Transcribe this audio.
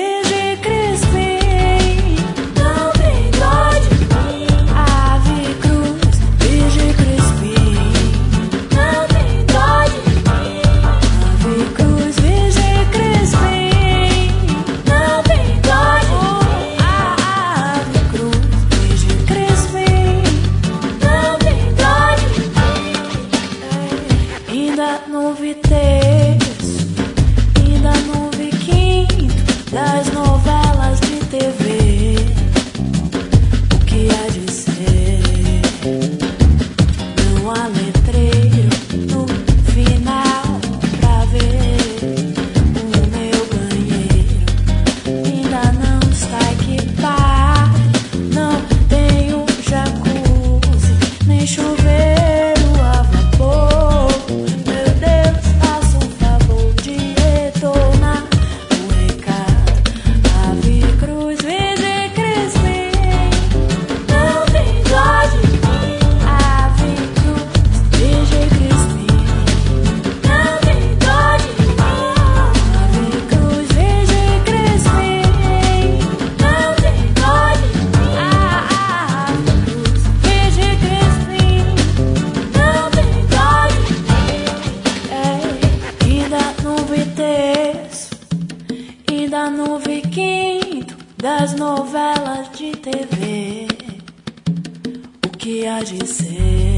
Virgem Crispim, não tem dó de mim. Ave Cruz, Virgem Crispim, não tem dó de mim. Ave Cruz, Virgem Crispim, não tem dó de mim. Ave Cruz, Virgem Crispim, não tem dó de mim. Ainda não vi terço, ainda não vi quinto das novelas de TV. O que há de ser? Não há letreiro no final pra ver o meu banheiro. Ainda não está equipado, não tenho jacuzzi nem chuveiro a vapor. Meu Deus, faça um favor de retornar o recado. Ave Cruz, Virgem Crispim, não tem dó de mim. Ave Cruz, Virgem Crispim, não tem dó de mim. Ave Cruz, Virgem Crispim, não tem dó de mim. Ave Cruz, Virgem Crispim, não tem dó de mim. Ainda não vi terço, ainda não vi quinto das novelas de TV. O que há de ser?